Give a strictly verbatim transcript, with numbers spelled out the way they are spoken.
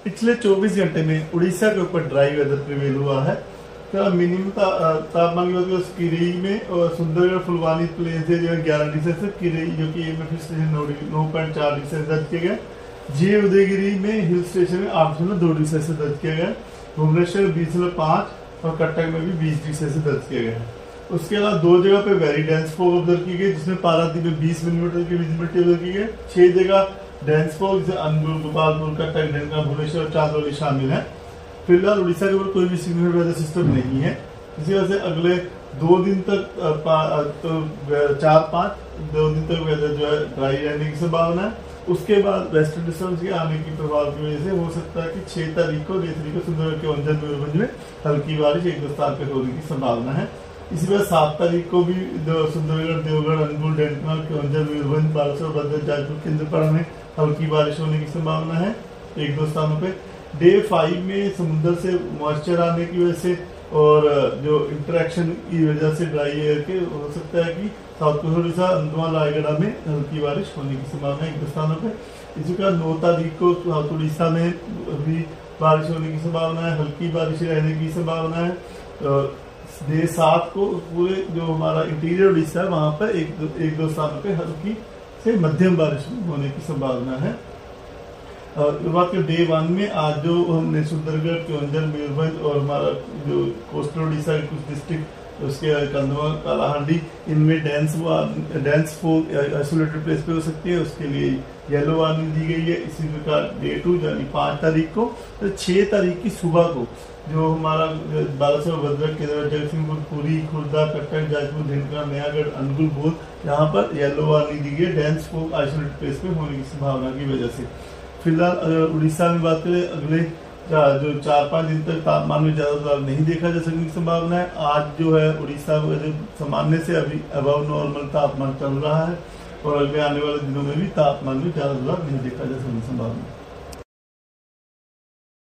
पिछले चौबीस घंटे में उड़ीसा के ऊपर ड्राई वेदर प्रिवेल हुआ है। तो मिनिमम तापमान की बात करें तो किरई में और सुंदरगढ़ फुलवानी प्लेन से जो है ग्यारह डिग्री सेल्सियस, किरई जो कि एम एफ स्टेशन नौ पॉइंट चार डिग्री सेल्सियस दर्ज किया गया। जे उदयगिरी में हिल स्टेशन में आठ दशमलव दो डिग्री सेल्सियस दर्ज किया गया। भुवनेश्वर बीस दशमलव पाँच और कटक में भी बीस डिग्री सेल्सियस दर्ज किया गया है। उसके अलावा दो जगह पे वेरी डेंस फॉग ऑब्जर्व की गई, जिसमें पारादीप में बीस मिलीमीटर की विजिबिलिटी ऑब्जर्व की गई। छह जगह डेंस फॉग जैसे अनुगुल, गोपालपुर, कटक, ढेंका, भुवनेश्वर, चांदौली शामिल है। फिलहाल उड़ीसा के ऊपर कोई भी सिग्निफिकेंट वेदर सिस्टम नहीं है। इसी वजह से अगले दो दिन तक तो चार पाँच दो दिन तक वेदर जो है ड्राई रहने की संभावना है। उसके बाद वेस्टर्न डिस्टर्बेंस के आने की प्रभाव की वजह से हो सकता है कि छह तारीख को छह तारीख को सुंदरगढ़ के अंजन मयूरभंज में हल्की बारिश एक दो स्थान पर होने की संभावना है। इसी तरह सात तारीख को भी सुंदरगढ़, देवगढ़, अनुगुल, डेंटमाल, केवंझर, मयूरभंज, बालासोर, भद्रक, जाजपुर, केंद्रपाड़ा में हल्की बारिश होने की संभावना है एक दो स्थानों पे। डे फाइव में समुद्र से मॉइस्चर आने की वजह से और जो इंटरेक्शन की वजह से ड्राई एयर के हो सकता है कि साउथ कोस्ट उड़ीसा, अंडमान, रायगढ़ में हल्की बारिश होने की संभावना है एक दो स्थानों पे। इसी प्रकार नौ तारीख को साउथ उड़ीसा में भी बारिश होने की संभावना है, हल्की बारिश रहने की संभावना है। डे सात को पूरे जो हमारा इंटीरियर उड़ीसा है वहां पर एक दो एक दो स्थानों पे हल्की से मध्यम बारिश होने की संभावना है। और बात करें डे वन में, आज जो हमने सुंदरगढ़, केवंझर, मयूरभंज और हमारा जो कोस्टल उड़ीसा के कुछ डिस्ट्रिक्ट, उसके कंधमाल, कालाहांडी, इनमें dense dense fog isolated place पे हो सकती है, उसके लिए येलो वार्निंग दी गई है। इसी प्रकार डे टू यानी पाँच तारीख को, तो छः तारीख की सुबह को जो हमारा बालासोर, भद्रक, केदार, जगतसिंहपुर, पुरी, खुर्दा, कटक, जाजपुर, ढेंका, नयागढ़, अनुगुल, बोध, यहाँ पर येलो वार्निंग दी गई है डेंस फॉग आइसोलेटेड प्लेस पे होने की संभावना की वजह से। फिलहाल अगर उड़ीसा में बात करें, अगले जो चार पाँच दिन तक तापमान में ज्यादा बदलाव नहीं देखा जा सकने की संभावना है। आज जो है उड़ीसा में सामान्य से अभी अबव नॉर्मल तापमान चल रहा है और अगले आने वाले दिनों में भी तापमान में ज्यादा बदलाव नहीं देखा जा सकने की संभावना है।